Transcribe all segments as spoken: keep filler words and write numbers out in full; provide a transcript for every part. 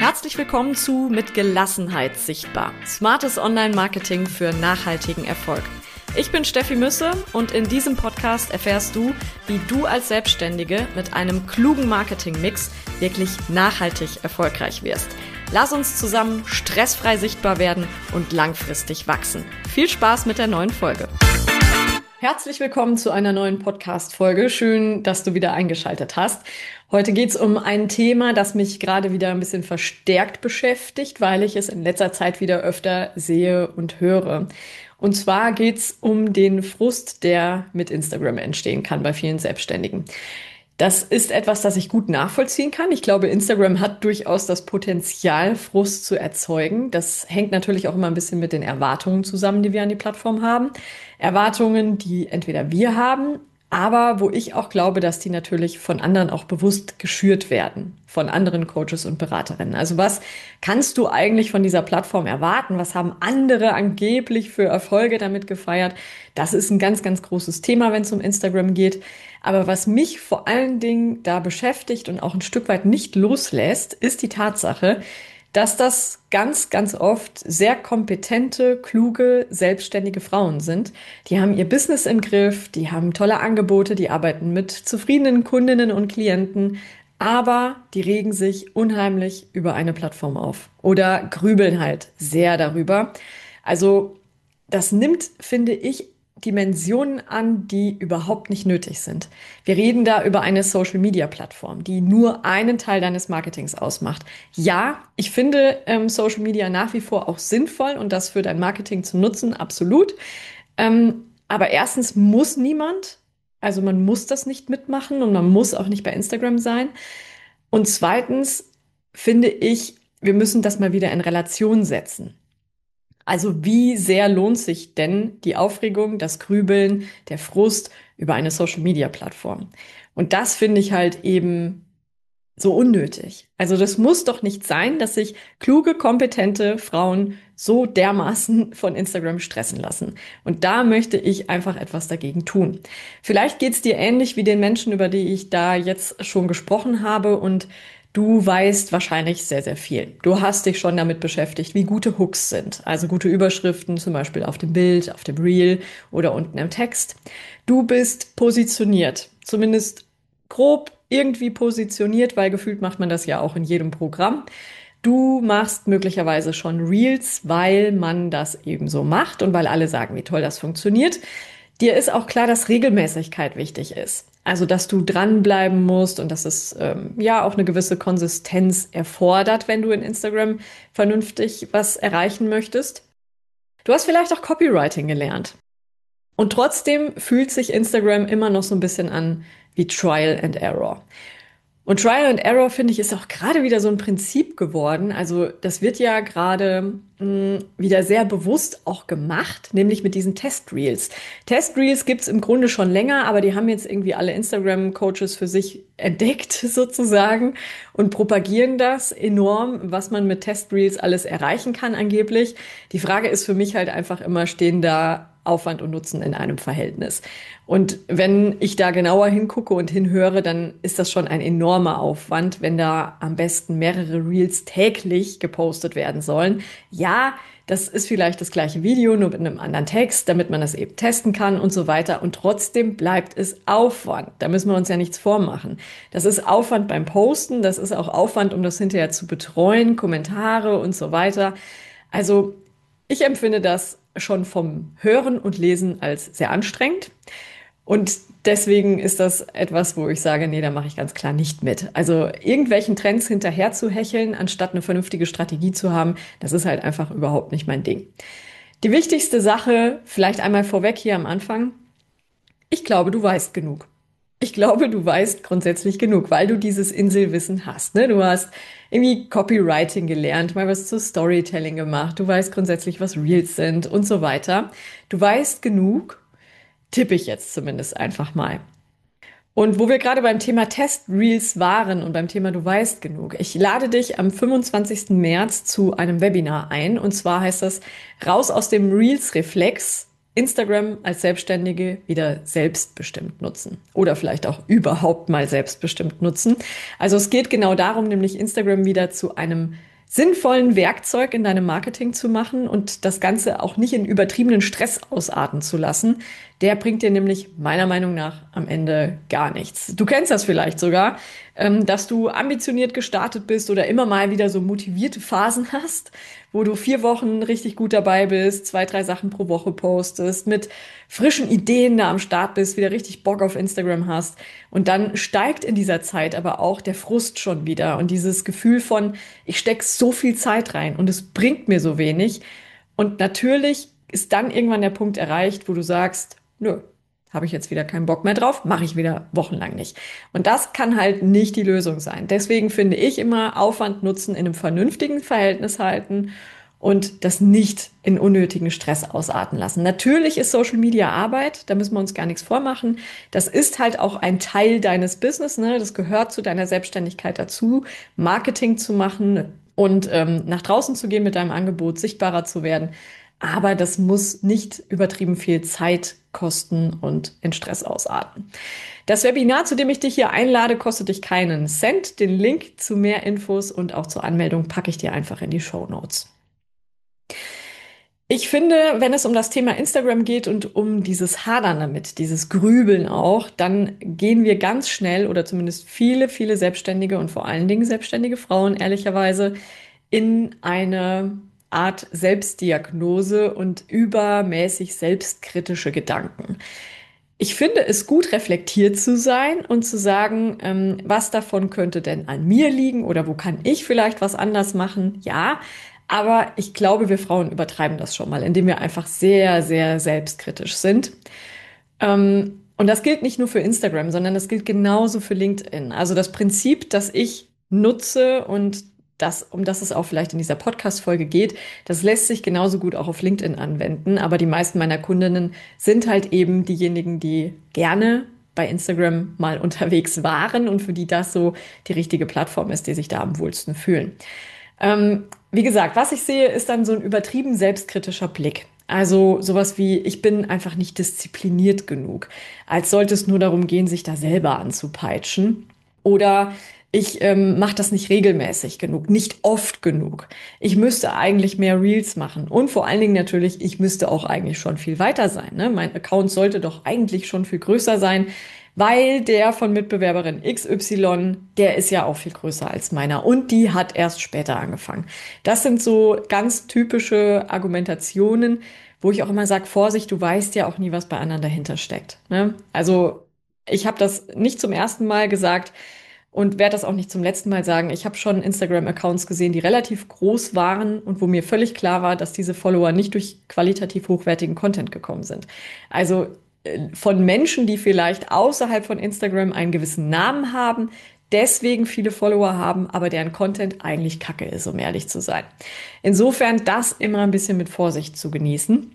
Herzlich willkommen zu Mit Gelassenheit sichtbar. Smartes Online-Marketing für nachhaltigen Erfolg. Ich bin Steffi Müsse und in diesem Podcast erfährst du, wie du als Selbstständige mit einem klugen Marketing-Mix wirklich nachhaltig erfolgreich wirst. Lass uns zusammen stressfrei sichtbar werden und langfristig wachsen. Viel Spaß mit der neuen Folge. Herzlich willkommen zu einer neuen Podcast-Folge. Schön, dass du wieder eingeschaltet hast. Heute geht es um ein Thema, das mich gerade wieder ein bisschen verstärkt beschäftigt, weil ich es in letzter Zeit wieder öfter sehe und höre. Und zwar geht es um den Frust, der mit Instagram entstehen kann bei vielen Selbstständigen. Das ist etwas, das ich gut nachvollziehen kann. Ich glaube, Instagram hat durchaus das Potenzial, Frust zu erzeugen. Das hängt natürlich auch immer ein bisschen mit den Erwartungen zusammen, die wir an die Plattform haben. Erwartungen, die entweder wir haben, aber wo ich auch glaube, dass die natürlich von anderen auch bewusst geschürt werden, von anderen Coaches und Beraterinnen. Also was kannst du eigentlich von dieser Plattform erwarten? Was haben andere angeblich für Erfolge damit gefeiert? Das ist ein ganz, ganz großes Thema, wenn es um Instagram geht. Aber was mich vor allen Dingen da beschäftigt und auch ein Stück weit nicht loslässt, ist die Tatsache, dass das ganz, ganz oft sehr kompetente, kluge, selbstständige Frauen sind. Die haben ihr Business im Griff, die haben tolle Angebote, die arbeiten mit zufriedenen Kundinnen und Klienten, aber die regen sich unheimlich über eine Plattform auf oder grübeln halt sehr darüber. Also das nimmt, finde ich, Dimensionen an, die überhaupt nicht nötig sind. Wir reden da über eine Social-Media-Plattform, die nur einen Teil deines Marketings ausmacht. Ja, ich finde ähm, Social Media nach wie vor auch sinnvoll und das für dein Marketing zu nutzen, absolut. Ähm, aber erstens muss niemand, also man muss das nicht mitmachen und man muss auch nicht bei Instagram sein. Und zweitens finde ich, wir müssen das mal wieder in Relation setzen. Also wie sehr lohnt sich denn die Aufregung, das Grübeln, der Frust über eine Social-Media-Plattform? Und das finde ich halt eben so unnötig. Also das muss doch nicht sein, dass sich kluge, kompetente Frauen so dermaßen von Instagram stressen lassen. Und da möchte ich einfach etwas dagegen tun. Vielleicht geht's dir ähnlich wie den Menschen, über die ich da jetzt schon gesprochen habe und du weißt wahrscheinlich sehr, sehr viel. Du hast dich schon damit beschäftigt, wie gute Hooks sind. Also gute Überschriften, zum Beispiel auf dem Bild, auf dem Reel oder unten im Text. Du bist positioniert, zumindest grob irgendwie positioniert, weil gefühlt macht man das ja auch in jedem Programm. Du machst möglicherweise schon Reels, weil man das eben so macht und weil alle sagen, wie toll das funktioniert. Dir ist auch klar, dass Regelmäßigkeit wichtig ist. Also, dass du dranbleiben musst und dass es ähm, ja auch eine gewisse Konsistenz erfordert, wenn du in Instagram vernünftig was erreichen möchtest. Du hast vielleicht auch Copywriting gelernt. Und trotzdem fühlt sich Instagram immer noch so ein bisschen an wie Trial and Error. Und Trial and Error, finde ich, ist auch gerade wieder so ein Prinzip geworden. Also das wird ja gerade mh, wieder sehr bewusst auch gemacht, nämlich mit diesen Test-Reels. Test-Reels gibt's im Grunde schon länger, aber die haben jetzt irgendwie alle Instagram-Coaches für sich entdeckt sozusagen und propagieren das enorm, was man mit Test-Reels alles erreichen kann angeblich. Die Frage ist für mich halt einfach immer, stehen da Aufwand und Nutzen in einem Verhältnis. Und wenn ich da genauer hingucke und hinhöre, dann ist das schon ein enormer Aufwand, wenn da am besten mehrere Reels täglich gepostet werden sollen. Ja, das ist vielleicht das gleiche Video, nur mit einem anderen Text, damit man das eben testen kann und so weiter. Und trotzdem bleibt es Aufwand. Da müssen wir uns ja nichts vormachen. Das ist Aufwand beim Posten, das ist auch Aufwand, um das hinterher zu betreuen, Kommentare und so weiter. Also ich empfinde das schon vom Hören und Lesen als sehr anstrengend. Und deswegen ist das etwas, wo ich sage, nee, da mache ich ganz klar nicht mit. Also irgendwelchen Trends hinterher zu hecheln, anstatt eine vernünftige Strategie zu haben, das ist halt einfach überhaupt nicht mein Ding. Die wichtigste Sache, vielleicht einmal vorweg hier am Anfang, ich glaube, du weißt genug. Ich glaube, du weißt grundsätzlich genug, weil du dieses Inselwissen hast. Ne? Du hast irgendwie Copywriting gelernt, mal was zu Storytelling gemacht. Du weißt grundsätzlich, was Reels sind und so weiter. Du weißt genug, tippe ich jetzt zumindest einfach mal. Und wo wir gerade beim Thema Test-Reels waren und beim Thema du weißt genug. Ich lade dich am fünfundzwanzigsten März zu einem Webinar ein. Und zwar heißt das Raus aus dem Reels-Reflex, Instagram als Selbstständige wieder selbstbestimmt nutzen oder vielleicht auch überhaupt mal selbstbestimmt nutzen. Also es geht genau darum, nämlich Instagram wieder zu einem sinnvollen Werkzeug in deinem Marketing zu machen und das Ganze auch nicht in übertriebenen Stress ausarten zu lassen. Der bringt dir nämlich meiner Meinung nach am Ende gar nichts. Du kennst das vielleicht sogar, ähm, dass du ambitioniert gestartet bist oder immer mal wieder so motivierte Phasen hast, wo du vier Wochen richtig gut dabei bist, zwei, drei Sachen pro Woche postest, mit frischen Ideen da am Start bist, wieder richtig Bock auf Instagram hast. Und dann steigt in dieser Zeit aber auch der Frust schon wieder und dieses Gefühl von, ich stecke so viel Zeit rein und es bringt mir so wenig. Und natürlich ist dann irgendwann der Punkt erreicht, wo du sagst, nö, habe ich jetzt wieder keinen Bock mehr drauf, mache ich wieder wochenlang nicht. Und das kann halt nicht die Lösung sein. Deswegen finde ich immer Aufwand Nutzen in einem vernünftigen Verhältnis halten und das nicht in unnötigen Stress ausarten lassen. Natürlich ist Social Media Arbeit, da müssen wir uns gar nichts vormachen. Das ist halt auch ein Teil deines Business, ne? Das gehört zu deiner Selbstständigkeit dazu, Marketing zu machen und ähm, nach draußen zu gehen mit deinem Angebot, sichtbarer zu werden. Aber das muss nicht übertrieben viel Zeit kosten und in Stress ausarten. Das Webinar, zu dem ich dich hier einlade, kostet dich keinen Cent. Den Link zu mehr Infos und auch zur Anmeldung packe ich dir einfach in die Shownotes. Ich finde, wenn es um das Thema Instagram geht und um dieses Hadern damit, dieses Grübeln auch, dann gehen wir ganz schnell oder zumindest viele, viele Selbstständige und vor allen Dingen selbstständige Frauen ehrlicherweise in eine Art Selbstdiagnose und übermäßig selbstkritische Gedanken. Ich finde es gut, reflektiert zu sein und zu sagen, ähm, was davon könnte denn an mir liegen oder wo kann ich vielleicht was anders machen? Ja, aber ich glaube, wir Frauen übertreiben das schon mal, indem wir einfach sehr, sehr selbstkritisch sind. Ähm, und das gilt nicht nur für Instagram, sondern das gilt genauso für LinkedIn. Also das Prinzip, das ich nutze und das, um das es auch vielleicht in dieser Podcast-Folge geht, das lässt sich genauso gut auch auf LinkedIn anwenden. Aber die meisten meiner Kundinnen sind halt eben diejenigen, die gerne bei Instagram mal unterwegs waren und für die das so die richtige Plattform ist, die sich da am wohlsten fühlen. Ähm, wie gesagt, was ich sehe, ist dann so ein übertrieben selbstkritischer Blick. Also sowas wie, ich bin einfach nicht diszipliniert genug, als sollte es nur darum gehen, sich da selber anzupeitschen. Oder ich ähm, mache das nicht regelmäßig genug, nicht oft genug. Ich müsste eigentlich mehr Reels machen. Und vor allen Dingen natürlich, ich müsste auch eigentlich schon viel weiter sein. Ne? Mein Account sollte doch eigentlich schon viel größer sein, weil der von Mitbewerberin X Y, der ist ja auch viel größer als meiner. Und die hat erst später angefangen. Das sind so ganz typische Argumentationen, wo ich auch immer sage, Vorsicht, du weißt ja auch nie, was bei anderen dahinter steckt. Ne? Also ich habe das nicht zum ersten Mal gesagt, und werde das auch nicht zum letzten Mal sagen. Ich habe schon Instagram-Accounts gesehen, die relativ groß waren und wo mir völlig klar war, dass diese Follower nicht durch qualitativ hochwertigen Content gekommen sind. Also äh, von Menschen, die vielleicht außerhalb von Instagram einen gewissen Namen haben, deswegen viele Follower haben, aber deren Content eigentlich kacke ist, um ehrlich zu sein. Insofern das immer ein bisschen mit Vorsicht zu genießen.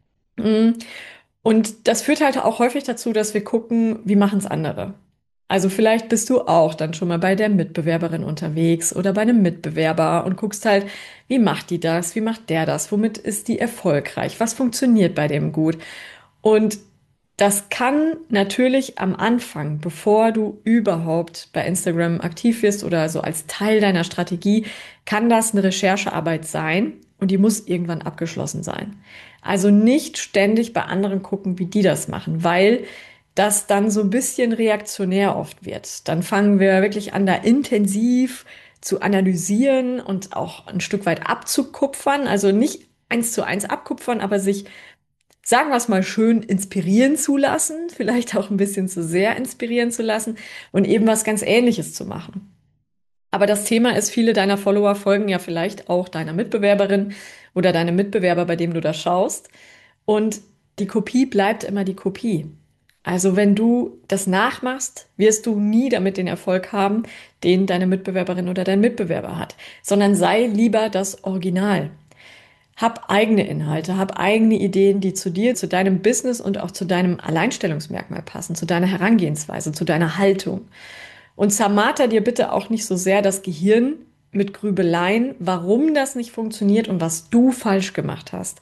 Und das führt halt auch häufig dazu, dass wir gucken, wie machen es andere. Also vielleicht bist du auch dann schon mal bei der Mitbewerberin unterwegs oder bei einem Mitbewerber und guckst halt, wie macht die das, wie macht der das, womit ist die erfolgreich, was funktioniert bei dem gut. Und das kann natürlich am Anfang, bevor du überhaupt bei Instagram aktiv wirst oder so als Teil deiner Strategie, kann das eine Recherchearbeit sein und die muss irgendwann abgeschlossen sein. Also nicht ständig bei anderen gucken, wie die das machen, weil das dann so ein bisschen reaktionär oft wird. Dann fangen wir wirklich an, da intensiv zu analysieren und auch ein Stück weit abzukupfern. Also nicht eins zu eins abkupfern, aber sich, sagen wir es mal schön, inspirieren zu lassen, vielleicht auch ein bisschen zu sehr inspirieren zu lassen und eben was ganz Ähnliches zu machen. Aber das Thema ist, viele deiner Follower folgen ja vielleicht auch deiner Mitbewerberin oder deinem Mitbewerber, bei dem du da schaust. Und die Kopie bleibt immer die Kopie. Also wenn du das nachmachst, wirst du nie damit den Erfolg haben, den deine Mitbewerberin oder dein Mitbewerber hat, sondern sei lieber das Original. Hab eigene Inhalte, hab eigene Ideen, die zu dir, zu deinem Business und auch zu deinem Alleinstellungsmerkmal passen, zu deiner Herangehensweise, zu deiner Haltung. Und zermarter dir bitte auch nicht so sehr das Gehirn mit Grübeleien, warum das nicht funktioniert und was du falsch gemacht hast.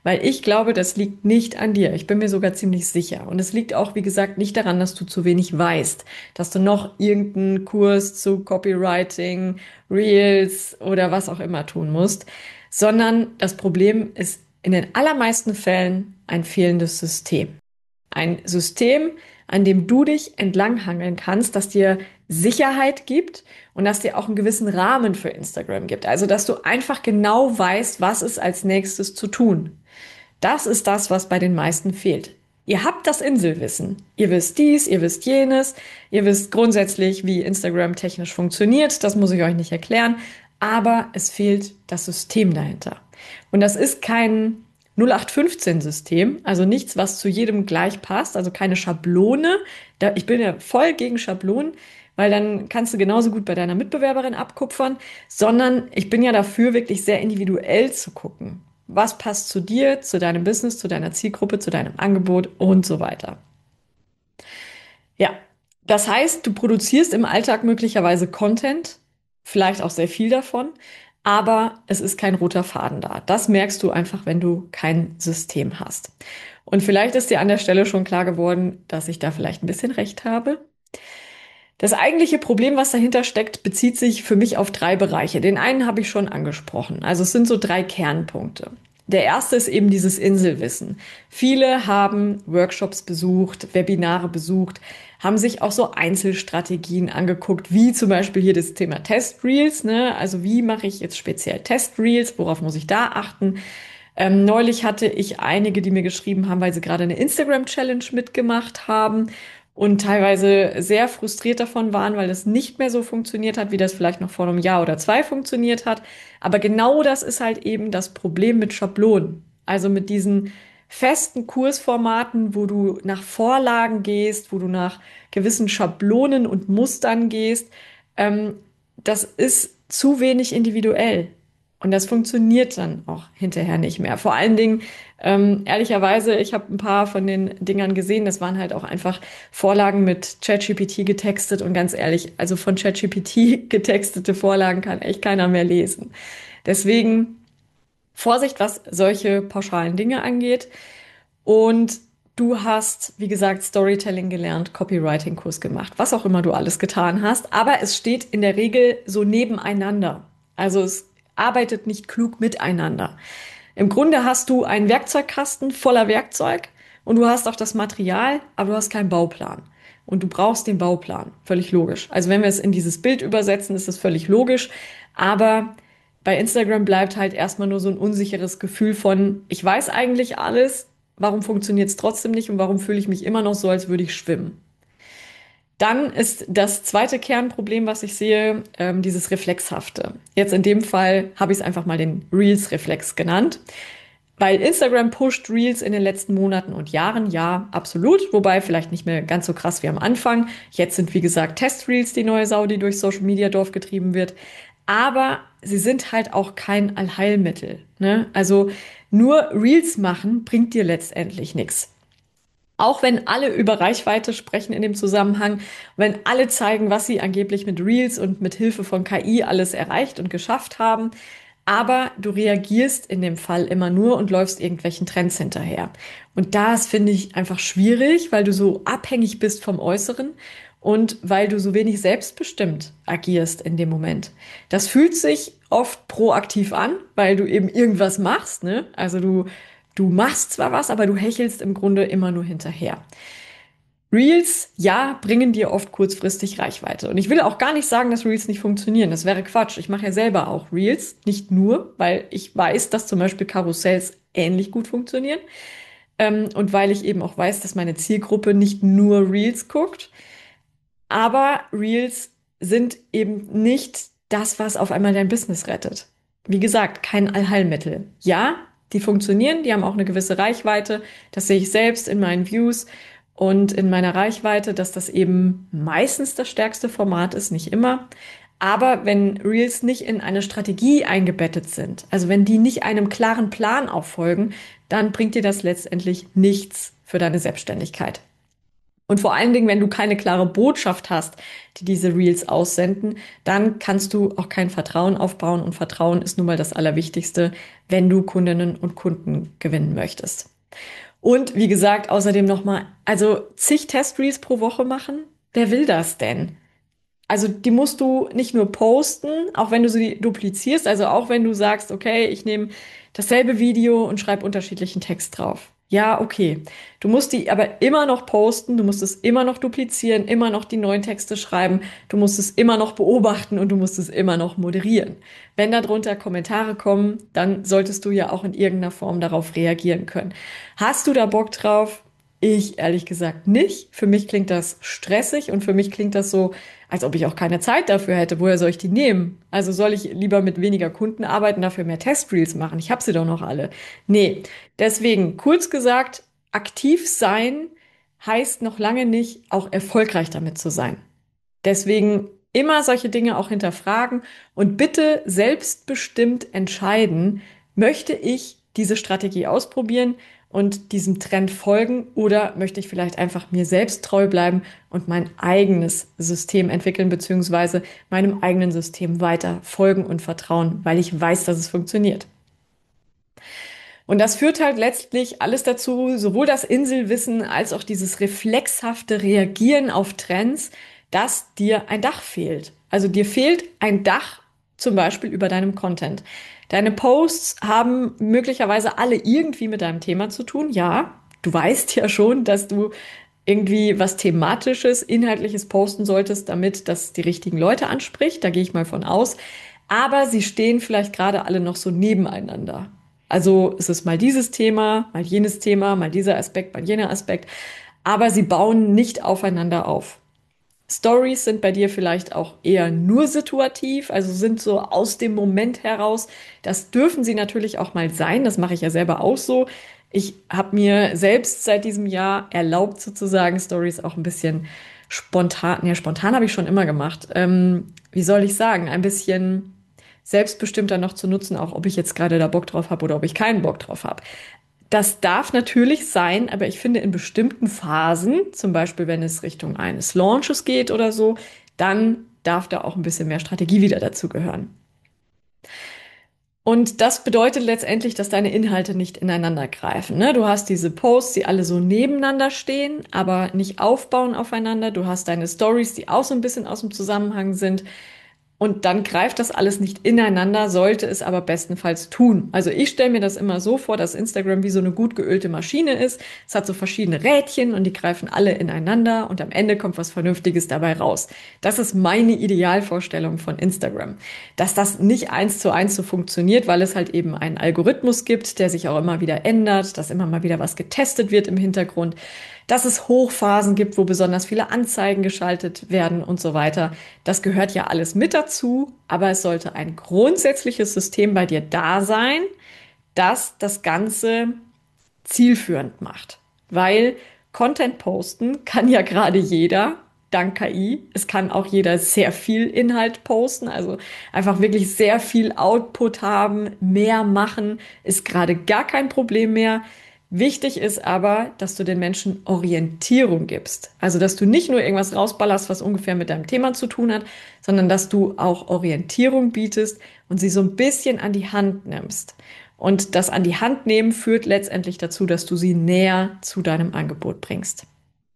Weil ich glaube, das liegt nicht an dir. Ich bin mir sogar ziemlich sicher. Und es liegt auch, wie gesagt, nicht daran, dass du zu wenig weißt, dass du noch irgendeinen Kurs zu Copywriting, Reels oder was auch immer tun musst, sondern das Problem ist in den allermeisten Fällen ein fehlendes System. Ein System, an dem du dich entlanghangeln kannst, das dir Sicherheit gibt und das dir auch einen gewissen Rahmen für Instagram gibt. Also, dass du einfach genau weißt, was ist als nächstes zu tun. Das ist das, was bei den meisten fehlt. Ihr habt das Inselwissen. Ihr wisst dies, ihr wisst jenes, ihr wisst grundsätzlich, wie Instagram technisch funktioniert. Das muss ich euch nicht erklären. Aber es fehlt das System dahinter. Und das ist kein null acht fünfzehn System, also nichts, was zu jedem gleich passt, also keine Schablone. Da, ich bin ja voll gegen Schablonen, weil dann kannst du genauso gut bei deiner Mitbewerberin abkupfern, sondern ich bin ja dafür, wirklich sehr individuell zu gucken. Was passt zu dir, zu deinem Business, zu deiner Zielgruppe, zu deinem Angebot und so weiter. Ja, das heißt, du produzierst im Alltag möglicherweise Content, vielleicht auch sehr viel davon, aber es ist kein roter Faden da. Das merkst du einfach, wenn du kein System hast. Und vielleicht ist dir an der Stelle schon klar geworden, dass ich da vielleicht ein bisschen recht habe. Das eigentliche Problem, was dahinter steckt, bezieht sich für mich auf drei Bereiche. Den einen habe ich schon angesprochen. Also es sind so drei Kernpunkte. Der erste ist eben dieses Inselwissen. Viele haben Workshops besucht, Webinare besucht, haben sich auch so Einzelstrategien angeguckt, wie zum Beispiel hier das Thema Test-Reels, ne? Also wie mache ich jetzt speziell Test-Reels, worauf muss ich da achten? Ähm, neulich hatte ich einige, die mir geschrieben haben, weil sie gerade eine Instagram-Challenge mitgemacht haben und teilweise sehr frustriert davon waren, weil das nicht mehr so funktioniert hat, wie das vielleicht noch vor einem Jahr oder zwei funktioniert hat. Aber genau das ist halt eben das Problem mit Schablonen. Also mit diesen festen Kursformaten, wo du nach Vorlagen gehst, wo du nach gewissen Schablonen und Mustern gehst. Ähm, das ist zu wenig individuell. Und das funktioniert dann auch hinterher nicht mehr. Vor allen Dingen, ähm, ehrlicherweise, ich habe ein paar von den Dingern gesehen, das waren halt auch einfach Vorlagen mit ChatGPT getextet und ganz ehrlich, also von ChatGPT getextete Vorlagen kann echt keiner mehr lesen. Deswegen Vorsicht, was solche pauschalen Dinge angeht. Und du hast, wie gesagt, Storytelling gelernt, Copywriting-Kurs gemacht, was auch immer du alles getan hast. Aber es steht in der Regel so nebeneinander. Also es arbeitet nicht klug miteinander. Im Grunde hast du einen Werkzeugkasten voller Werkzeug und du hast auch das Material, aber du hast keinen Bauplan. Und du brauchst den Bauplan. Völlig logisch. Also wenn wir es in dieses Bild übersetzen, ist das völlig logisch. Aber bei Instagram bleibt halt erstmal nur so ein unsicheres Gefühl von, ich weiß eigentlich alles, warum funktioniert es trotzdem nicht und warum fühle ich mich immer noch so, als würde ich schwimmen. Dann ist das zweite Kernproblem, was ich sehe, ähm, dieses Reflexhafte. Jetzt in dem Fall habe ich es einfach mal den Reels-Reflex genannt. Weil Instagram pusht Reels in den letzten Monaten und Jahren, ja, absolut. Wobei vielleicht nicht mehr ganz so krass wie am Anfang. Jetzt sind, wie gesagt, Test-Reels die neue Sau, die durch Social-Media-Dorf getrieben wird. Aber sie sind halt auch kein Allheilmittel, ne? Also nur Reels machen bringt dir letztendlich nichts. Auch wenn alle über Reichweite sprechen in dem Zusammenhang, wenn alle zeigen, was sie angeblich mit Reels und mit Hilfe von K I alles erreicht und geschafft haben, aber du reagierst in dem Fall immer nur und läufst irgendwelchen Trends hinterher. Und das finde ich einfach schwierig, weil du so abhängig bist vom Äußeren und weil du so wenig selbstbestimmt agierst in dem Moment. Das fühlt sich oft proaktiv an, weil du eben irgendwas machst, ne? Also du Du machst zwar was, aber du hechelst im Grunde immer nur hinterher. Reels, ja, bringen dir oft kurzfristig Reichweite. Und ich will auch gar nicht sagen, dass Reels nicht funktionieren. Das wäre Quatsch. Ich mache ja selber auch Reels. Nicht nur, weil ich weiß, dass zum Beispiel Karussells ähnlich gut funktionieren. Ähm, und weil ich eben auch weiß, dass meine Zielgruppe nicht nur Reels guckt. Aber Reels sind eben nicht das, was auf einmal dein Business rettet. Wie gesagt, kein Allheilmittel. Ja, die funktionieren, die haben auch eine gewisse Reichweite. Das sehe ich selbst in meinen Views und in meiner Reichweite, dass das eben meistens das stärkste Format ist, nicht immer. Aber wenn Reels nicht in eine Strategie eingebettet sind, also wenn die nicht einem klaren Plan auffolgen, dann bringt dir das letztendlich nichts für deine Selbstständigkeit. Und vor allen Dingen, wenn du keine klare Botschaft hast, die diese Reels aussenden, dann kannst du auch kein Vertrauen aufbauen. Und Vertrauen ist nun mal das Allerwichtigste, wenn du Kundinnen und Kunden gewinnen möchtest. Und wie gesagt, außerdem nochmal, also zig Testreels pro Woche machen. Wer will das denn? Also die musst du nicht nur posten, auch wenn du sie duplizierst, also auch wenn du sagst, okay, ich nehme dasselbe Video und schreibe unterschiedlichen Text drauf. Ja, okay. Du musst die aber immer noch posten, du musst es immer noch duplizieren, immer noch die neuen Texte schreiben, du musst es immer noch beobachten und du musst es immer noch moderieren. Wenn darunter Kommentare kommen, dann solltest du ja auch in irgendeiner Form darauf reagieren können. Hast du da Bock drauf? Ich ehrlich gesagt nicht. Für mich klingt das stressig und für mich klingt das so, als ob ich auch keine Zeit dafür hätte. Woher soll ich die nehmen? Also soll ich lieber mit weniger Kunden arbeiten, dafür mehr Testreels machen? Ich habe sie doch noch alle. Nee, deswegen, kurz gesagt, aktiv sein heißt noch lange nicht, auch erfolgreich damit zu sein. Deswegen immer solche Dinge auch hinterfragen und bitte selbstbestimmt entscheiden, möchte ich diese Strategie ausprobieren und diesem Trend folgen oder möchte ich vielleicht einfach mir selbst treu bleiben und mein eigenes System entwickeln beziehungsweise meinem eigenen System weiter folgen und vertrauen, weil ich weiß, dass es funktioniert. Und das führt halt letztlich alles dazu, sowohl das Inselwissen als auch dieses reflexhafte Reagieren auf Trends, dass dir ein Dach fehlt. Also dir fehlt ein Dach zum Beispiel über deinem Content. Deine Posts haben möglicherweise alle irgendwie mit deinem Thema zu tun. Ja, du weißt ja schon, dass du irgendwie was Thematisches, Inhaltliches posten solltest, damit das die richtigen Leute anspricht. Da gehe ich mal von aus. Aber sie stehen vielleicht gerade alle noch so nebeneinander. Also es ist mal dieses Thema, mal jenes Thema, mal dieser Aspekt, mal jener Aspekt. Aber sie bauen nicht aufeinander auf. Stories sind bei dir vielleicht auch eher nur situativ, also sind so aus dem Moment heraus. Das dürfen sie natürlich auch mal sein. Das mache ich ja selber auch so. Ich habe mir selbst seit diesem Jahr erlaubt, sozusagen Stories auch ein bisschen spontan, ja, spontan habe ich schon immer gemacht. Ähm, wie soll ich sagen, ein bisschen selbstbestimmter noch zu nutzen, auch ob ich jetzt gerade da Bock drauf habe oder ob ich keinen Bock drauf habe. Das darf natürlich sein, aber ich finde in bestimmten Phasen, zum Beispiel wenn es Richtung eines Launches geht oder so, dann darf da auch ein bisschen mehr Strategie wieder dazu gehören. Und das bedeutet letztendlich, dass deine Inhalte nicht ineinander greifen. Ne? Du hast diese Posts, die alle so nebeneinander stehen, aber nicht aufbauen aufeinander. Du hast deine Stories, die auch so ein bisschen aus dem Zusammenhang sind. Und dann greift das alles nicht ineinander, sollte es aber bestenfalls tun. Also ich stelle mir das immer so vor, dass Instagram wie so eine gut geölte Maschine ist. Es hat so verschiedene Rädchen und die greifen alle ineinander und am Ende kommt was Vernünftiges dabei raus. Das ist meine Idealvorstellung von Instagram. Dass das nicht eins zu eins so funktioniert, weil es halt eben einen Algorithmus gibt, der sich auch immer wieder ändert, dass immer mal wieder was getestet wird im Hintergrund, dass es Hochphasen gibt, wo besonders viele Anzeigen geschaltet werden und so weiter. Das gehört ja alles mit dazu, aber es sollte ein grundsätzliches System bei dir da sein, das das Ganze zielführend macht. Weil Content posten kann ja gerade jeder, dank K I. Es kann auch jeder sehr viel Inhalt posten, also einfach wirklich sehr viel Output haben, mehr machen, ist gerade gar kein Problem mehr. Wichtig ist aber, dass du den Menschen Orientierung gibst. Also, dass du nicht nur irgendwas rausballerst, was ungefähr mit deinem Thema zu tun hat, sondern dass du auch Orientierung bietest und sie so ein bisschen an die Hand nimmst. Und das an die Hand nehmen führt letztendlich dazu, dass du sie näher zu deinem Angebot bringst.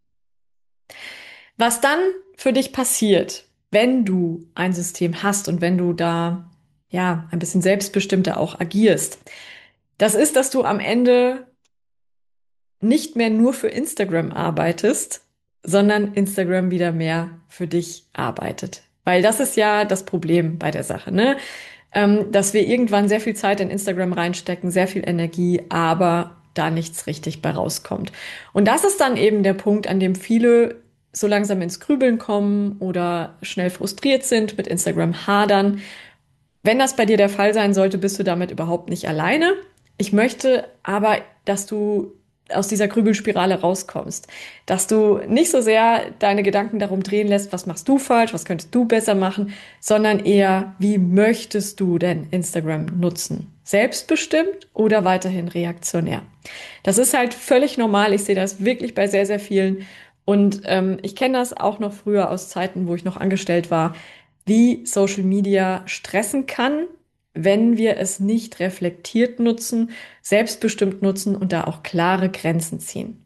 Was dann für dich passiert, wenn du ein System hast und wenn du da, ja, ein bisschen selbstbestimmter auch agierst, das ist, dass du am Ende nicht mehr nur für Instagram arbeitest, sondern Instagram wieder mehr für dich arbeitet. Weil das ist ja das Problem bei der Sache, ne? Ähm, dass wir irgendwann sehr viel Zeit in Instagram reinstecken, sehr viel Energie, aber da nichts richtig bei rauskommt. Und das ist dann eben der Punkt, an dem viele so langsam ins Grübeln kommen oder schnell frustriert sind, mit Instagram hadern. Wenn das bei dir der Fall sein sollte, bist du damit überhaupt nicht alleine. Ich möchte aber, dass du aus dieser Grübelspirale rauskommst, dass du nicht so sehr deine Gedanken darum drehen lässt, was machst du falsch, was könntest du besser machen, sondern eher, wie möchtest du denn Instagram nutzen? Selbstbestimmt oder weiterhin reaktionär? Das ist halt völlig normal. Ich sehe das wirklich bei sehr, sehr vielen. Und ähm, ich kenne das auch noch früher aus Zeiten, wo ich noch angestellt war, wie Social Media stressen kann, wenn wir es nicht reflektiert nutzen, selbstbestimmt nutzen und da auch klare Grenzen ziehen.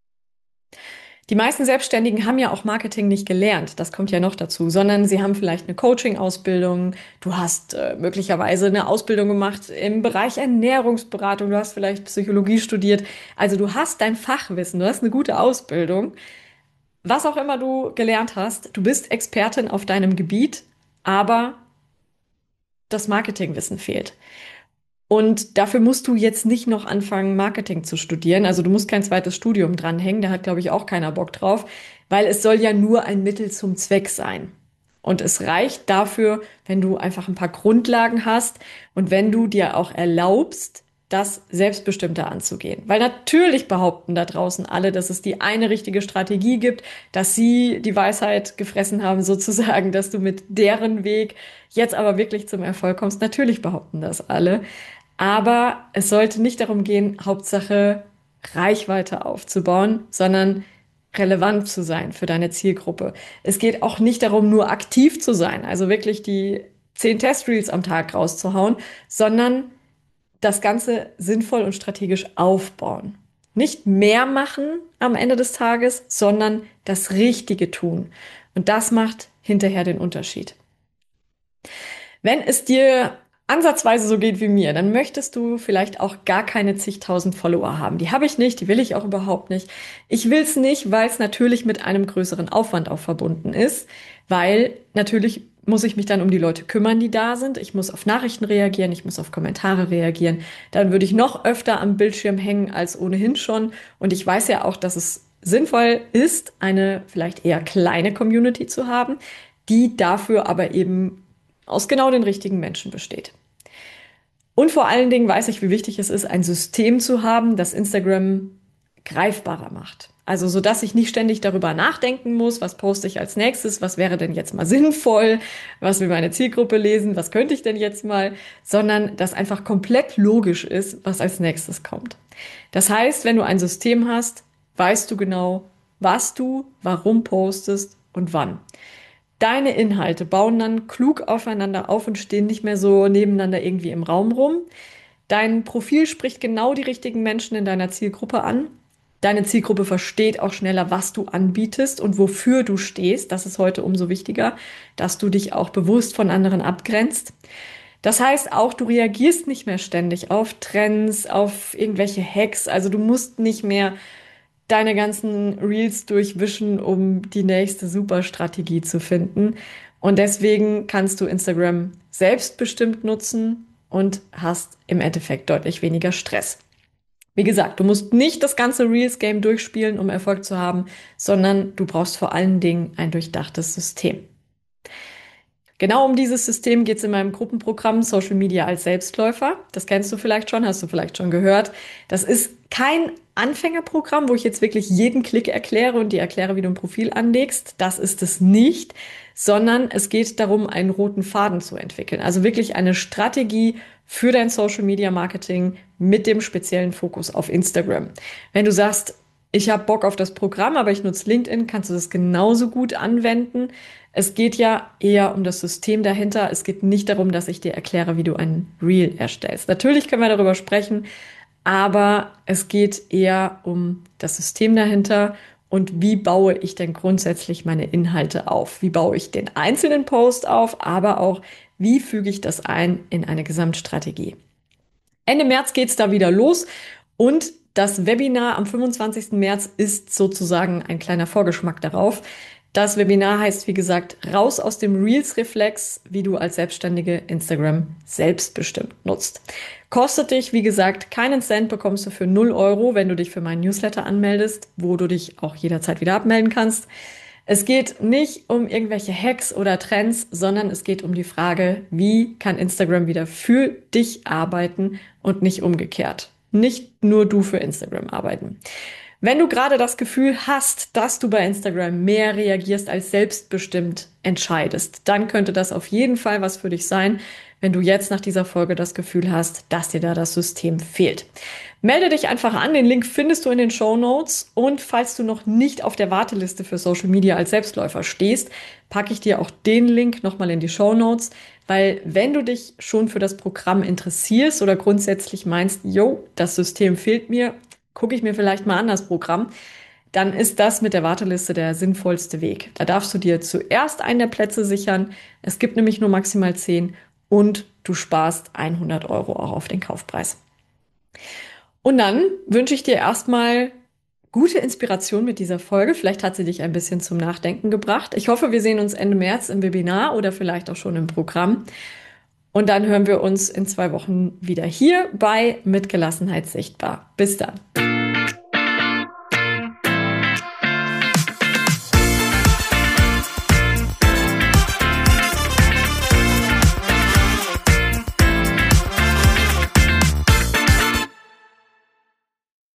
Die meisten Selbstständigen haben ja auch Marketing nicht gelernt, das kommt ja noch dazu, sondern sie haben vielleicht eine Coaching-Ausbildung, du hast äh, möglicherweise eine Ausbildung gemacht im Bereich Ernährungsberatung, du hast vielleicht Psychologie studiert, also du hast dein Fachwissen, du hast eine gute Ausbildung, was auch immer du gelernt hast, du bist Expertin auf deinem Gebiet, aber das Marketingwissen fehlt. Und dafür musst du jetzt nicht noch anfangen, Marketing zu studieren. Also du musst kein zweites Studium dranhängen. Da hat, glaube ich, auch keiner Bock drauf, weil es soll ja nur ein Mittel zum Zweck sein. Und es reicht dafür, wenn du einfach ein paar Grundlagen hast und wenn du dir auch erlaubst, das selbstbestimmter anzugehen. Weil natürlich behaupten da draußen alle, dass es die eine richtige Strategie gibt, dass sie die Weisheit gefressen haben sozusagen, dass du mit deren Weg jetzt aber wirklich zum Erfolg kommst. Natürlich behaupten das alle. Aber es sollte nicht darum gehen, Hauptsache Reichweite aufzubauen, sondern relevant zu sein für deine Zielgruppe. Es geht auch nicht darum, nur aktiv zu sein, also wirklich die zehn Testreels am Tag rauszuhauen, sondern das Ganze sinnvoll und strategisch aufbauen. Nicht mehr machen am Ende des Tages, sondern das Richtige tun. Und das macht hinterher den Unterschied. Wenn es dir ansatzweise so geht wie mir, dann möchtest du vielleicht auch gar keine zigtausend Follower haben. Die habe ich nicht, die will ich auch überhaupt nicht. Ich will es nicht, weil es natürlich mit einem größeren Aufwand auch verbunden ist, weil natürlich muss ich mich dann um die Leute kümmern, die da sind. Ich muss auf Nachrichten reagieren, ich muss auf Kommentare reagieren. Dann würde ich noch öfter am Bildschirm hängen als ohnehin schon. Und ich weiß ja auch, dass es sinnvoll ist, eine vielleicht eher kleine Community zu haben, die dafür aber eben aus genau den richtigen Menschen besteht. Und vor allen Dingen weiß ich, wie wichtig es ist, ein System zu haben, das Instagram greifbarer macht. Also so, dass ich nicht ständig darüber nachdenken muss, was poste ich als nächstes, was wäre denn jetzt mal sinnvoll, was will meine Zielgruppe lesen, was könnte ich denn jetzt mal, sondern dass einfach komplett logisch ist, was als nächstes kommt. Das heißt, wenn du ein System hast, weißt du genau, was du, warum postest und wann. Deine Inhalte bauen dann klug aufeinander auf und stehen nicht mehr so nebeneinander irgendwie im Raum rum. Dein Profil spricht genau die richtigen Menschen in deiner Zielgruppe an. Deine Zielgruppe versteht auch schneller, was du anbietest und wofür du stehst. Das ist heute umso wichtiger, dass du dich auch bewusst von anderen abgrenzt. Das heißt auch, du reagierst nicht mehr ständig auf Trends, auf irgendwelche Hacks. Also du musst nicht mehr deine ganzen Reels durchwischen, um die nächste Superstrategie zu finden. Und deswegen kannst du Instagram selbstbestimmt nutzen und hast im Endeffekt deutlich weniger Stress. Wie gesagt, du musst nicht das ganze Reels-Game durchspielen, um Erfolg zu haben, sondern du brauchst vor allen Dingen ein durchdachtes System. Genau um dieses System geht es in meinem Gruppenprogramm Social Media als Selbstläufer. Das kennst du vielleicht schon, hast du vielleicht schon gehört. Das ist kein Anfängerprogramm, wo ich jetzt wirklich jeden Klick erkläre und dir erkläre, wie du ein Profil anlegst. Das ist es nicht, sondern es geht darum, einen roten Faden zu entwickeln. Also wirklich eine Strategie für dein Social Media Marketing mit dem speziellen Fokus auf Instagram. Wenn du sagst, ich habe Bock auf das Programm, aber ich nutze LinkedIn, kannst du das genauso gut anwenden. Es geht ja eher um das System dahinter. Es geht nicht darum, dass ich dir erkläre, wie du ein Reel erstellst. Natürlich können wir darüber sprechen, aber es geht eher um das System dahinter und wie baue ich denn grundsätzlich meine Inhalte auf? Wie baue ich den einzelnen Post auf, aber auch, wie füge ich das ein in eine Gesamtstrategie? Ende März geht's da wieder los und das Webinar am fünfundzwanzigsten März ist sozusagen ein kleiner Vorgeschmack darauf. Das Webinar heißt, wie gesagt, raus aus dem Reels-Reflex, wie du als Selbstständige Instagram selbstbestimmt nutzt. Kostet dich, wie gesagt, keinen Cent, bekommst du für null Euro, wenn du dich für meinen Newsletter anmeldest, wo du dich auch jederzeit wieder abmelden kannst. Es geht nicht um irgendwelche Hacks oder Trends, sondern es geht um die Frage, wie kann Instagram wieder für dich arbeiten und nicht umgekehrt. Nicht nur du für Instagram arbeiten. Wenn du gerade das Gefühl hast, dass du bei Instagram mehr reagierst als selbstbestimmt entscheidest, dann könnte das auf jeden Fall was für dich sein. wenn du jetzt nach dieser Folge das Gefühl hast, dass dir da das System fehlt. Melde dich einfach an, den Link findest du in den Shownotes und falls du noch nicht auf der Warteliste für Social Media als Selbstläufer stehst, packe ich dir auch den Link nochmal in die Shownotes, weil wenn du dich schon für das Programm interessierst oder grundsätzlich meinst, jo, das System fehlt mir, gucke ich mir vielleicht mal an das Programm, dann ist das mit der Warteliste der sinnvollste Weg. Da darfst du dir zuerst einen der Plätze sichern. Es gibt nämlich nur maximal zehn und du sparst hundert Euro auch auf den Kaufpreis. Und dann wünsche ich dir erstmal gute Inspiration mit dieser Folge. Vielleicht hat sie dich ein bisschen zum Nachdenken gebracht. Ich hoffe, wir sehen uns Ende März im Webinar oder vielleicht auch schon im Programm. Und dann hören wir uns in zwei Wochen wieder hier bei Mit Gelassenheit sichtbar. Bis dann.